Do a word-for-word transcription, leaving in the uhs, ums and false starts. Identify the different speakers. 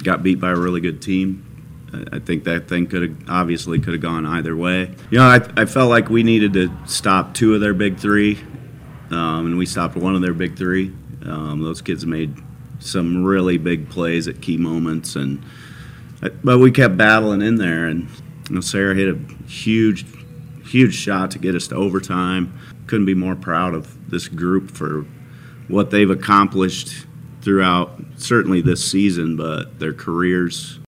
Speaker 1: got beat by a really good team. I think that thing could have obviously could have gone either way. You know, I, I felt like we needed to stop two of their big three, um, and we stopped one of their big three. Um, those kids made some really big plays at key moments, and but we kept battling in there. And you know, Sarah hit a huge, huge shot to get us to overtime. Couldn't be more proud of this group for what they've accomplished throughout, certainly this season, but their careers.